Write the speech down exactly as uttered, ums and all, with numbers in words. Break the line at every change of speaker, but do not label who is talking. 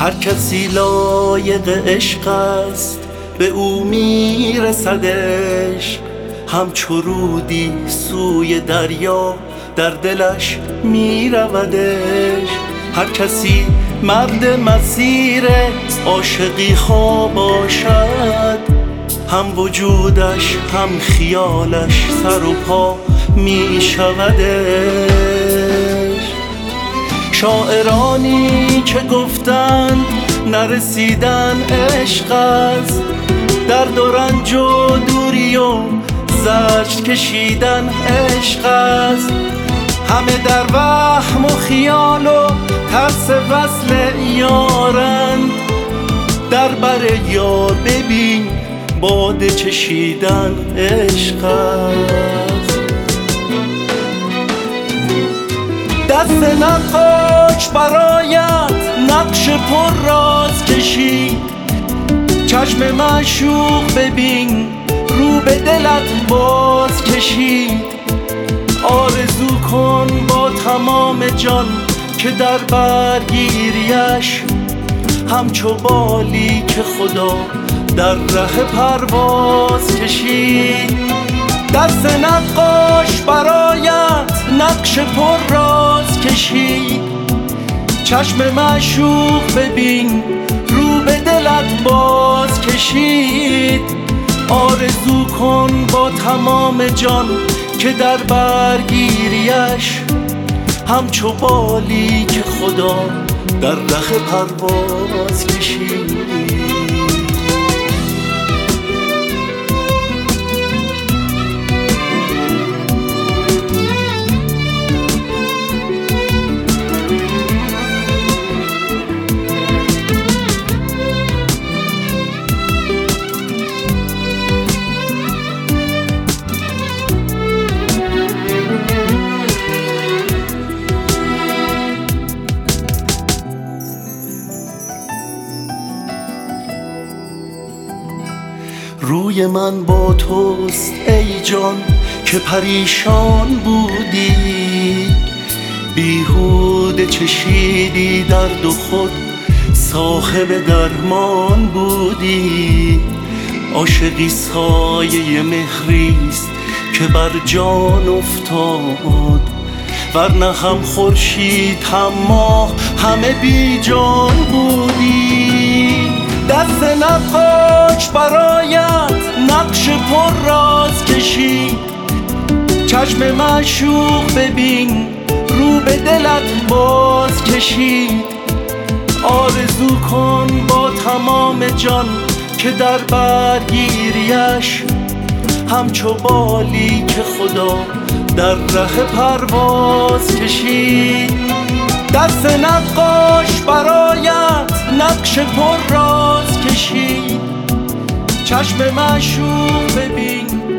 هر کسی لایق عشق است به او میرسد عشق، همچو رودی سوی دریا در دلش میرود عشق. هر کسی مرد مسیر عاشقی خواه باشد، هم وجودش هم خیالش سر و پا می شود عشق. شاعرانی که گفتند نرسیدن عشق است، درد و رنج و دوری و زجر کشیدن عشق است. همه در وهم و خیال و ترس وصل یارند، در بر یار ببین باده چشیدن عشق است. دست نقاش برایت نقش پر راز کشید، چشم معشوق ببین رو به دلت باز کشید. آرزو کن با تمام جان که در برگیریش، همچو بالی که خدا در ره پرواز کشید. دست نقاش برایت نقش پر راز کشید، چشم معشوق ببین رو به دلت باز کشید. آرزو کن با تمام جان که در برگیریش، همچو بالی که خدا در ره پرواز کشید. روی من با توست ای جان که پریشان بودی، بیهوده چشیدی درد و خود صاحب درمان بودی. عاشقی سایه مهریست که بر جان افتاد، ورنه هم خورشید هم ماه همه بی جان بودی. دست نقاش برایت نقش پر راز کشید، چشم معشوق ببین رو به دلت باز کشید. آرزو کن با تمام جان که در برگیریش، همچو بالی که خدا در ره پرواز کشید. دست نقاش برایت نقش پر راز کشید، چشم معشوق ببین